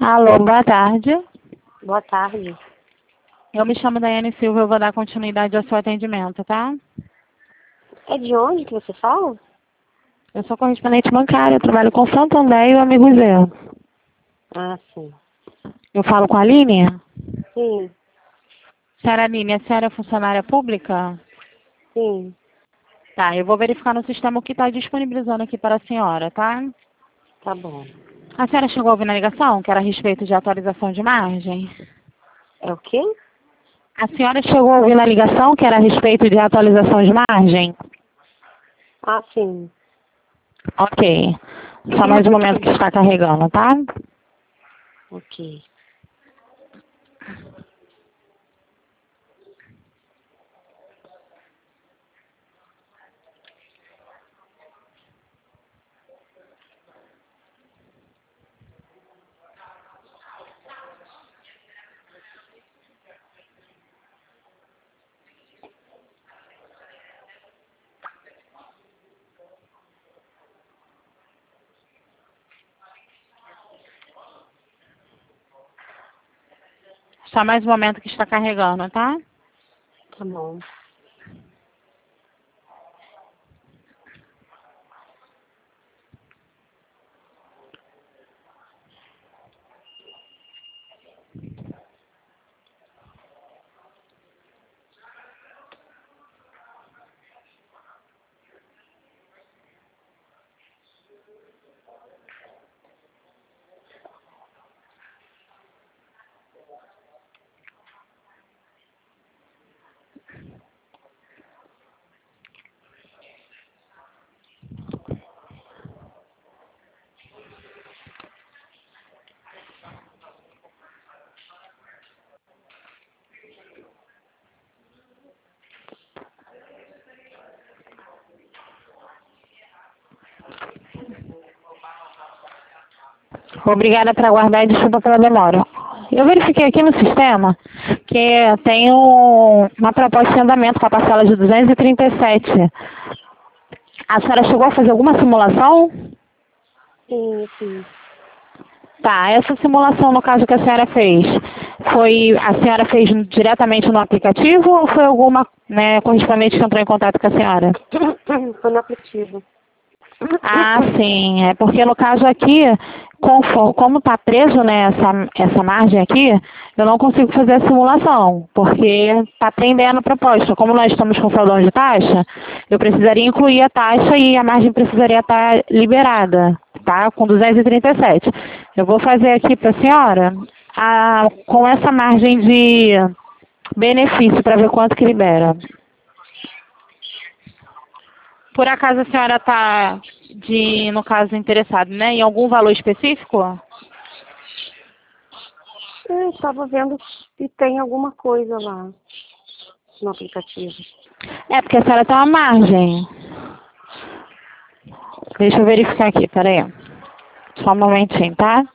Alô, boa tarde. Boa tarde. Eu me chamo Daiane Silva, eu vou dar continuidade ao seu atendimento, tá? É de onde que você fala? Eu sou correspondente bancária, eu trabalho com Santander e o Amigo Zé. Ah, sim. Eu falo com a Aline? Sim, Senhora Aline, a senhora é funcionária pública? sim. Tá, eu vou verificar no sistema o que está disponibilizando aqui para a senhora, tá? Tá bom. A senhora chegou a ouvir na ligação, que era a respeito de atualização de margem? É o quê? A senhora chegou a ouvir na ligação, que era a respeito de atualização de margem? Ah, sim. Ok. Só mais um momento que está carregando, tá? Ok. Só mais um momento que está carregando, tá? Tá bom. Obrigada por aguardar e desculpa pela demora. Eu verifiquei aqui no sistema que tem uma proposta de andamento com a parcela de 237. A senhora chegou a fazer alguma simulação? Sim, sim. Tá, essa simulação no caso que a senhora fez, a senhora fez diretamente no aplicativo ou foi alguma correspondente que entrou em contato com a senhora? Foi no aplicativo. Ah, sim. É porque no caso aqui, como está preso, né, essa margem aqui, eu não consigo fazer a simulação, porque está pendendo a proposta. Como nós estamos com saldão de taxa, eu precisaria incluir a taxa e a margem precisaria estar liberada, tá? Com 237. Eu vou fazer aqui para a senhora com essa margem de benefício para ver quanto que libera. Por acaso a senhora está, no caso, interessada, né, em algum valor específico? Eu estava vendo se tem alguma coisa lá no aplicativo. É, porque a senhora tem uma margem. Deixa eu verificar aqui, peraí. Só um momentinho, tá?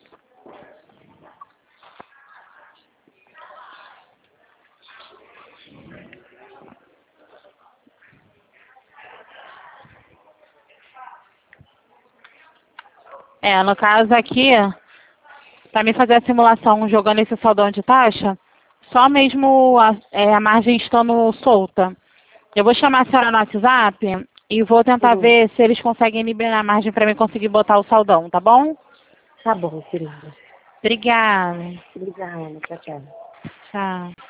É, no caso aqui, para me fazer a simulação jogando esse saldão de taxa, só mesmo a margem estando solta. Eu vou chamar a senhora no WhatsApp e vou tentar Sim. ver se eles conseguem liberar a margem para mim conseguir botar o saldão, tá bom? Tá bom, querida. Obrigada. Obrigada. Tchau, tchau. Tchau.